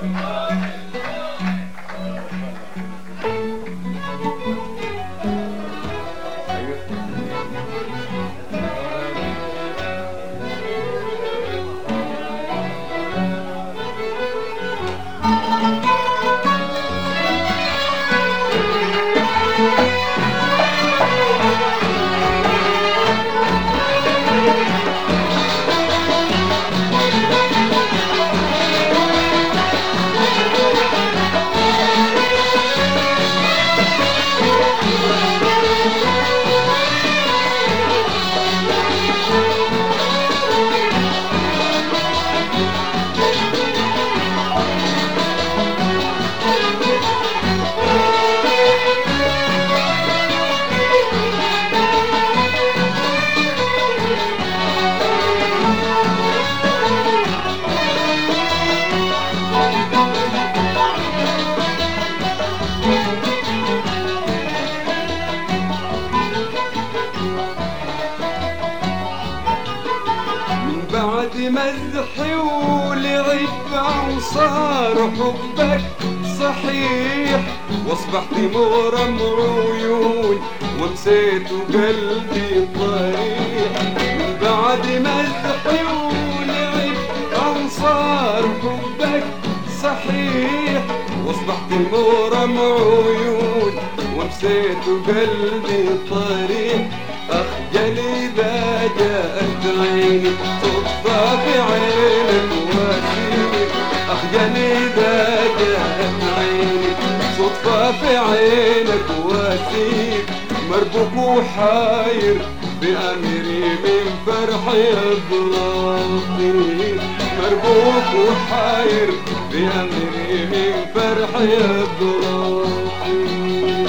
بعد مزحي ولعب وصار حبك صحيح، واصبحت مغرم عيون ونسيت قلبي طريح. بعد مزحي ولعب وصار حبك صحيح، واصبحت مغرم عيون ونسيت قلبي طريح. أخجلي إذا جاءت عيني صدفة في عينك واسير، أخجلي إذا جاءت عيني صدفة في عينك واسير. مربوك وحاير بأمري من فرحي الضلاطير، مربوك وحاير بأمري من فرحي الضلاطير.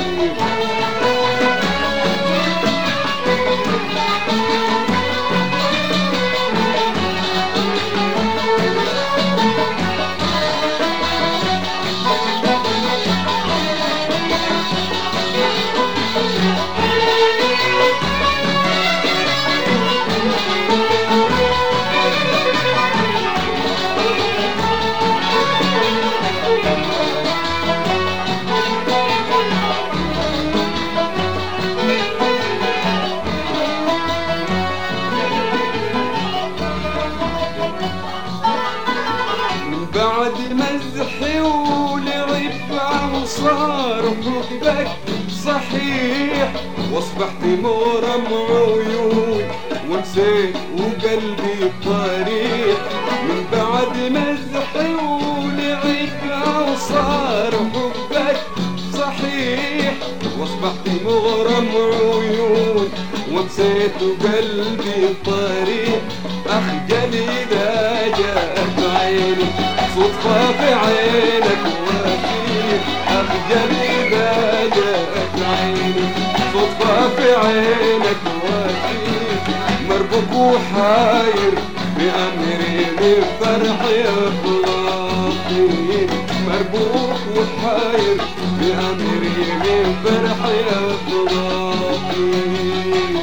بعد مزحي ولعب وصار حبك صحيح، واصبحت مغرم عيون ونسيت وقلبي طريح. من بعد مزحي ولعب وصار حبك صحيح، واصبحت مغرم عيون ونسيت وقلبي طريح. أخجلي إذا جاءت عيني صدفة في عينك واسير، أخجلي إذا جاءت عيني صدفة في عينك واسير. مربوك وحاير بأمري من فرحي الضلاطير، مربوك وحاير بأمري من فرحي الضلاطير.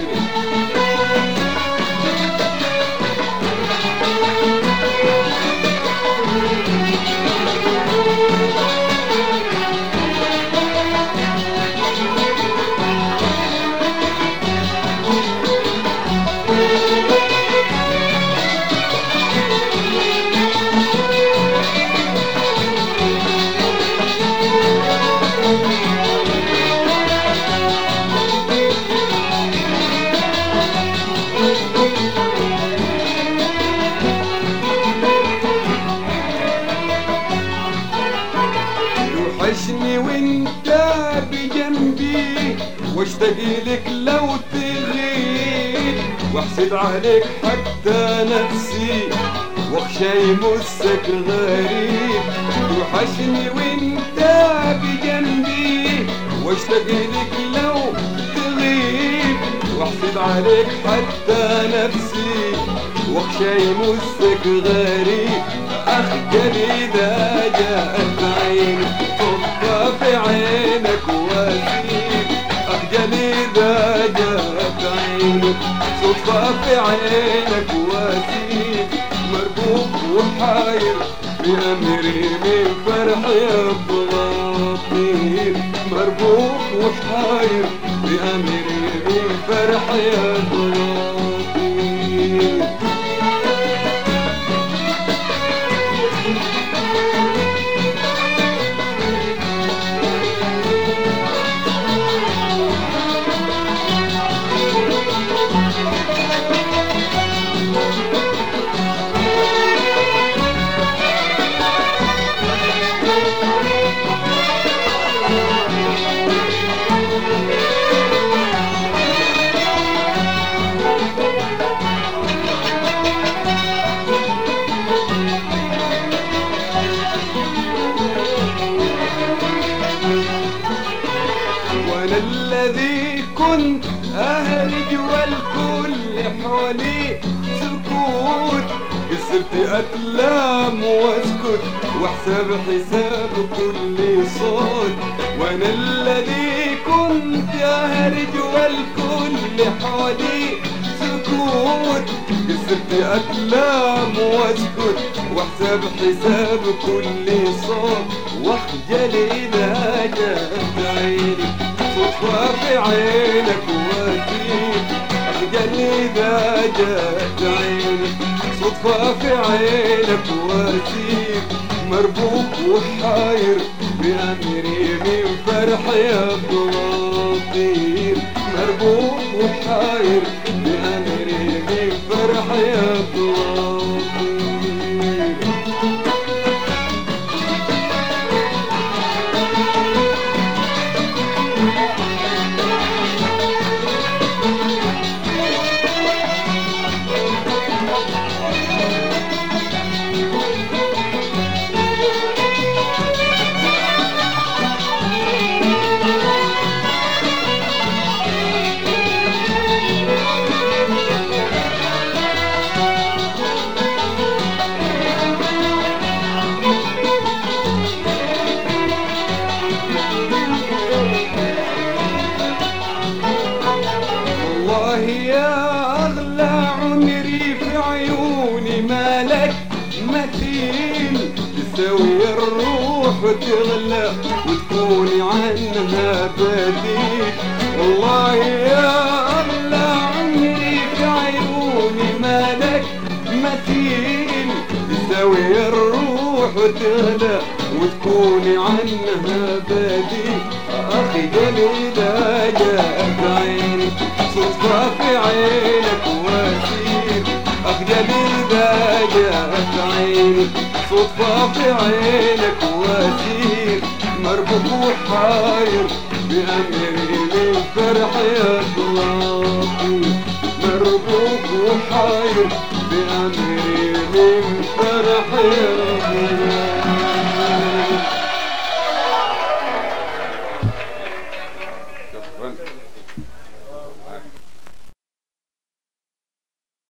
وحشني وانت بجنبي واشتاق لك لو تغيب، واحسد عليك حتى نفسي واخشى يمسك غريب. وحشني وانت بجنبي واشتاق لك لو تغيب، واحسد عليك حتى نفسي واخشى يمسك غريب. أخجلي إذا جاءت عيني صدفة في عينك واسير، أخجلي إذا جاءت عيني صدفة في عينك واسير. مربوك وحاير بأمري من فرح الضغاطير مربوط وحاير بأمري من فرح الضغاطير. وانا الذي كنت اهرج والكل حولي سكوت صرت اتلام واسكت واحسب حساب كل صوت. وانا الذي كنت اهرج والكل حولي سكوت صرت اتلام واسكت واحسب حساب كل صوت. واخجل اذا جات عيني صدفة في عينك واسير. اخجل اذا جات عيني صدفة في عينك واسير مربوط وحاير بأمري من فرح الضغاطير مربوط وحاير بأمري من فرح الضغاطير. والله يا أغلى عمري في عيوني مالك مثيل تساوي الروح وتغلى وتكون عنها بديل. والله يا أغلى عمري في عيوني مالك مثيل تساوي الروح وتغلى وتكون عنها بديل. أخي قلبي إذا جاءت عيني صدفة في عينك واسير. أخجلي إذا جاءت عيني صدفة في عينك واسير مربوط وحاير بأمري من فرح الضغاطير مربوط وحاير بأمري من فرح الضغاطير.